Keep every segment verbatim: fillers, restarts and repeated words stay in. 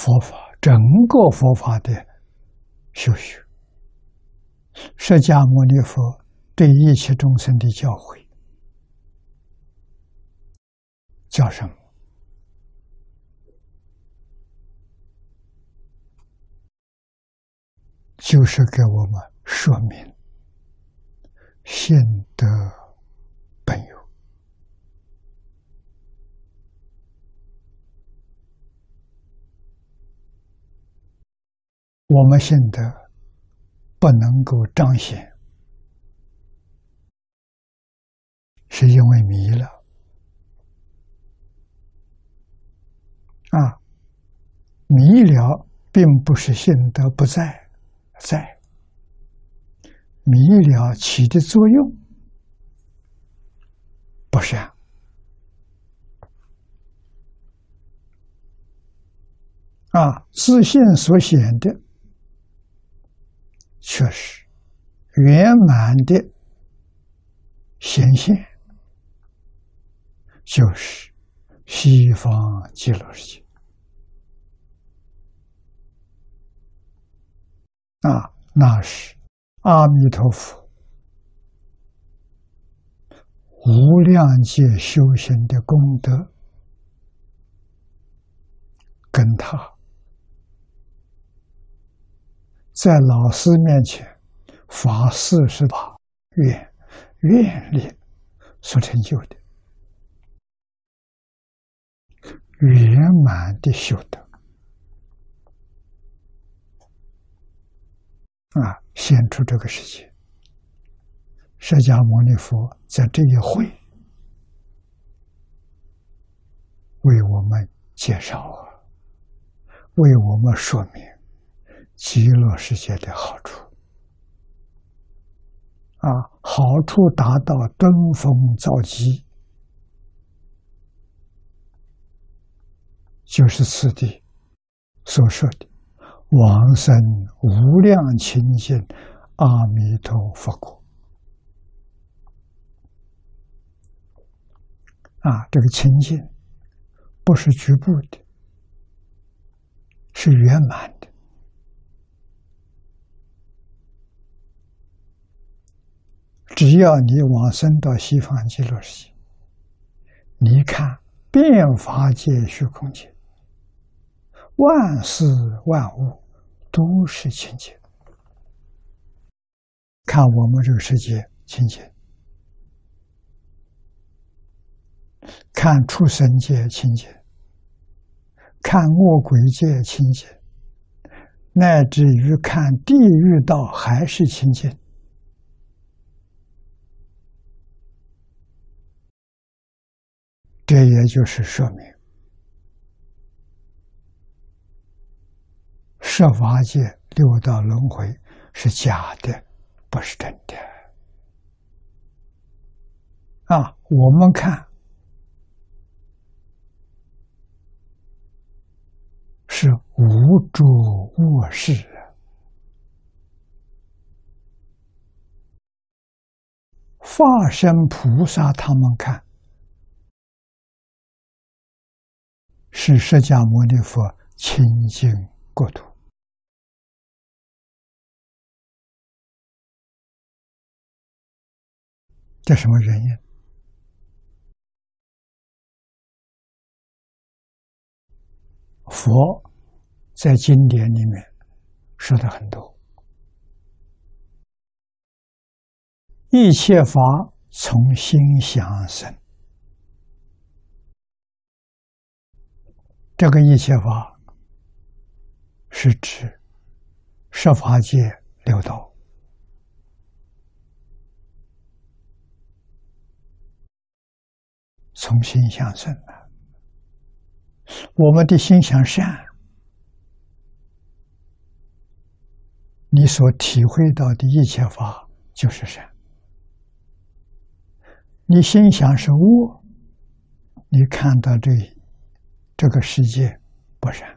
佛法，整个佛法的修学。释迦牟尼佛对一切众生的教诲叫什么？就是给我们说明信德本有。我们信德不能够彰显，是因为迷了啊！迷了并不是信德不在，在迷了起的作用不善啊！自信所显的却是圆满的显现，就是西方极乐世界啊，那是阿弥陀佛无量劫修行的功德，跟他在老师面前发四十大愿愿力所成就的圆满的修德啊，显出这个世界。释迦牟尼佛在这一会为我们介绍啊，为我们说明极乐世界的好处啊，好处达到登峰造极，就是此地所说的往生无量清净阿弥陀佛国啊，这个清净不是局部的，是圆满的。只要你往生到西方极乐世界，你看遍法界虚空界，万事万物都是清净。看我们这个世界清净，看畜生界清净，看恶鬼界清净，乃至于看地狱道还是清净。这也就是说明十法界六道轮回是假的，不是真的啊！我们看是无诸恶事，法身菩萨他们看是释迦牟尼佛清净国土。这什么原因？佛在经典里面说的很多，一切法从心想生。这个一切法是指十法界六道，从心想生的。我们的心想善，你所体会到的一切法就是善；你心想是恶，你看到这这个世界不善。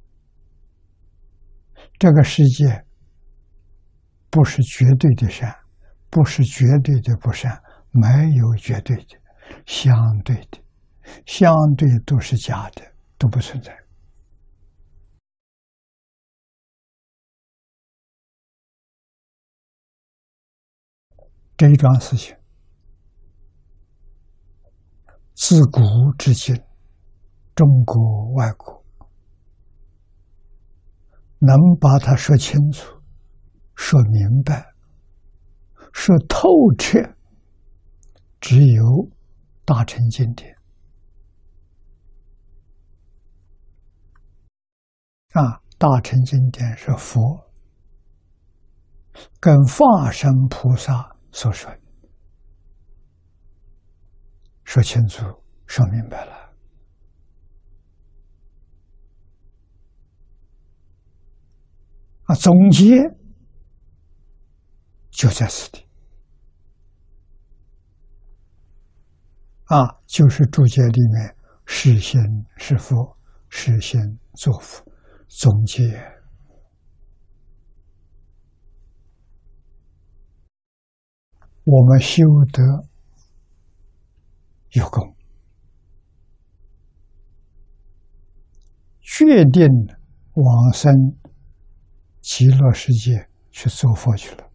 这个世界不是绝对的善，不是绝对的不善，没有绝对的，相对的，相对都是假的，都不存在。 这一桩事情，自古至今，中国外国能把它说清楚、说明白、说透彻，只有大乘经典啊。大乘经典是佛跟化身菩萨所说的，说清楚、说明白了啊。总结就在此地啊，就是注解里面是心是佛，是心作佛，总结我们修得有功，决定往生极乐世界去做佛去了。